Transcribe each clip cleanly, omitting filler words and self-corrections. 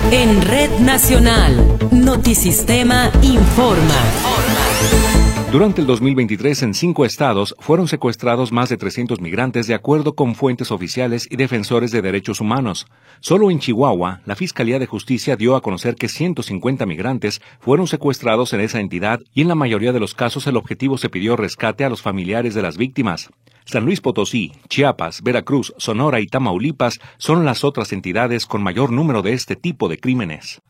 En Red Nacional, Notisistema informa. Durante el 2023, en 5 estados, fueron secuestrados más de 300 migrantes de acuerdo con fuentes oficiales y defensores de derechos humanos. Solo en Chihuahua, la Fiscalía de Justicia dio a conocer que 150 migrantes fueron secuestrados en esa entidad y en la mayoría de los casos el objetivo se pidió rescate a los familiares de las víctimas. San Luis Potosí, Chiapas, Veracruz, Sonora y Tamaulipas son las otras entidades con mayor número de este tipo de crímenes.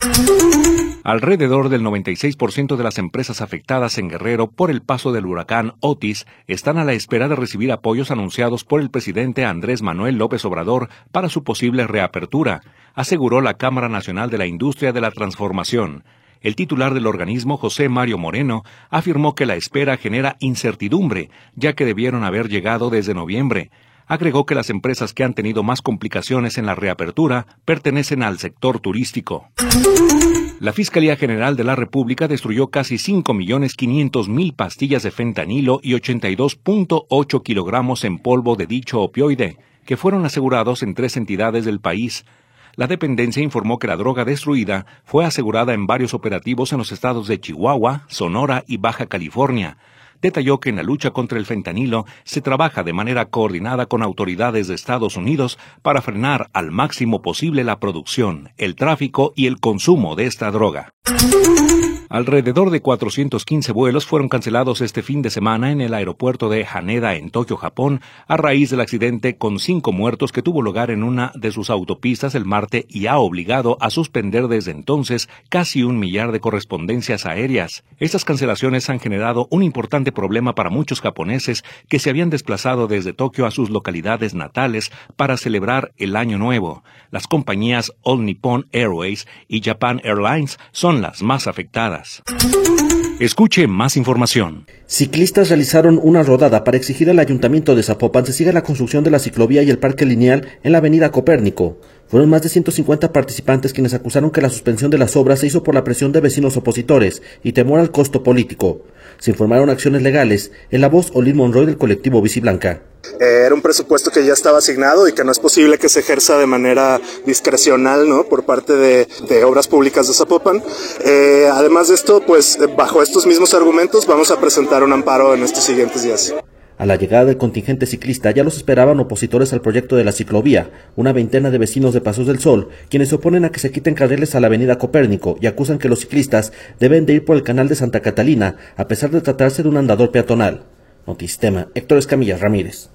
Alrededor del 96% de las empresas afectadas en Guerrero por el paso del huracán Otis están a la espera de recibir apoyos anunciados por el presidente Andrés Manuel López Obrador para su posible reapertura, aseguró la Cámara Nacional de la Industria de la Transformación. El titular del organismo, José Mario Moreno, afirmó que la espera genera incertidumbre, ya que debieron haber llegado desde noviembre. Agregó que las empresas que han tenido más complicaciones en la reapertura pertenecen al sector turístico. La Fiscalía General de la República destruyó casi 5.500.000 pastillas de fentanilo y 82.8 kilogramos en polvo de dicho opioide, que fueron asegurados en 3 entidades del país. La dependencia informó que la droga destruida fue asegurada en varios operativos en los estados de Chihuahua, Sonora y Baja California. Detalló que en la lucha contra el fentanilo se trabaja de manera coordinada con autoridades de Estados Unidos para frenar al máximo posible la producción, el tráfico y el consumo de esta droga. Alrededor de 415 vuelos fueron cancelados este fin de semana en el aeropuerto de Haneda en Tokio, Japón, a raíz del accidente con 5 muertos que tuvo lugar en una de sus autopistas el martes y ha obligado a suspender desde entonces casi 1 millar de correspondencias aéreas. Estas cancelaciones han generado un importante problema para muchos japoneses que se habían desplazado desde Tokio a sus localidades natales para celebrar el Año Nuevo. Las compañías All Nippon Airways y Japan Airlines son las más afectadas. Escuche más información. Ciclistas realizaron una rodada para exigir al Ayuntamiento de Zapopan se siga la construcción de la ciclovía y el parque lineal en la avenida Copérnico. Fueron más de 150 participantes quienes acusaron que la suspensión de las obras se hizo por la presión de vecinos opositores y temor al costo político. Se informaron acciones legales en la voz Olin Monroy del colectivo Bici Blanca. Era un presupuesto que ya estaba asignado y que no es posible que se ejerza de manera discrecional, ¿no?, por parte de Obras Públicas de Zapopan. Además de esto, pues bajo estos mismos argumentos vamos a presentar un amparo en estos siguientes días. A la llegada del contingente ciclista ya los esperaban opositores al proyecto de la ciclovía, una veintena de vecinos de Pasos del Sol, quienes se oponen a que se quiten carriles a la avenida Copérnico y acusan que los ciclistas deben de ir por el canal de Santa Catalina, a pesar de tratarse de un andador peatonal. Notisistema, Héctor Escamilla Ramírez.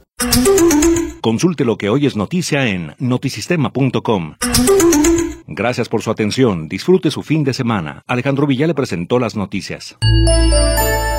Consulte lo que hoy es noticia en notisistema.com. Gracias por su atención. Disfrute su fin de semana. Alejandro Villa le presentó las noticias.